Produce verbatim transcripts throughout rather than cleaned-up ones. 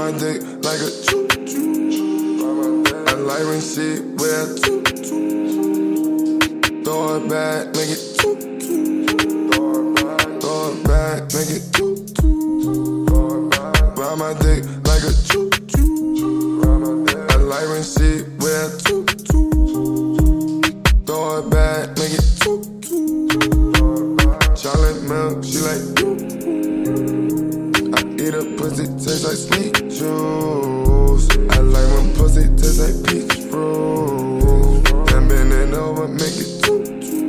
my dick like a choo choo. I like when shit wear choo choo. Throw it back, make it choo choo. Throw it back, make it choo choo. Ride my dick like a choo choo. I like when shit wear choo choo. Throw it back, make it choo choo. Chocolate milk, she like you. I eat a pussy, taste like sweet juice. I like when pussy tastes like peach fruit. And bend it over, make it choo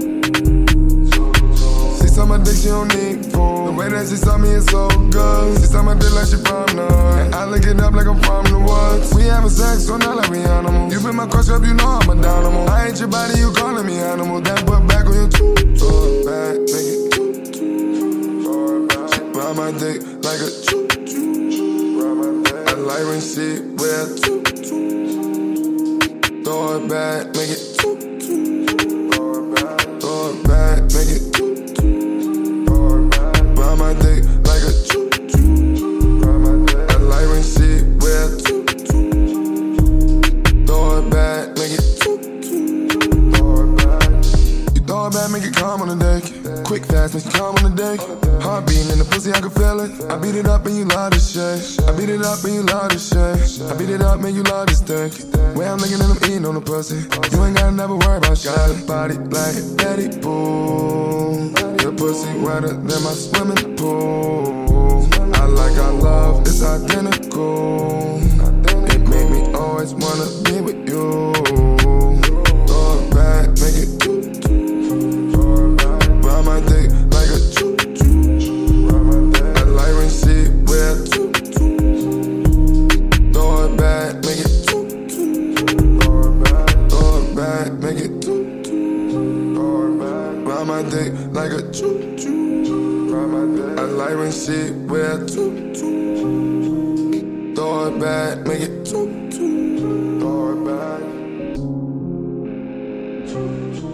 choo. She saw my dick, she don't need food. The way that she saw me is so good. She saw my dick like she from the hood. And I lick it up like I'm from the woods. We having sex, so not like we animals. You been my crush up, you know I'm a dynamo. I ain't your body, you calling me animal. Then put back on your choo. Throw it back, make it choo choo. She ride my dick like a choo choo. I like when she wear choo choo. Throw it back, make it choo choo. Throw it back, make it choo choo. Ride my dick like a choo choo. I like when she wear choo choo. Throw it back, make it choo choo. You throw it back, make it calm on the deck. Quick, fast, make you calm on the deck. Heart beating in the pussy, I can feel it. I beat it up and you love this shit. I beat it up and you love this shit. I beat it up and you love this dick. Way I'm looking at them eating on the pussy. You ain't gotta never worry about shit. Got a body like Betty Boo. Your pussy wetter than my swimming pool. I like our love, it's identical. It made me always wanna be with you. Throw it back, make it choo choo. Ride my dick like a choo choo. I like when she wear choo choo. Throw it back, make it choo choo. Throw it back, make it choo choo. Ride my dick like a choo choo. I like when she wear choo choo. Throw it back, make it choo choo. Throw it back.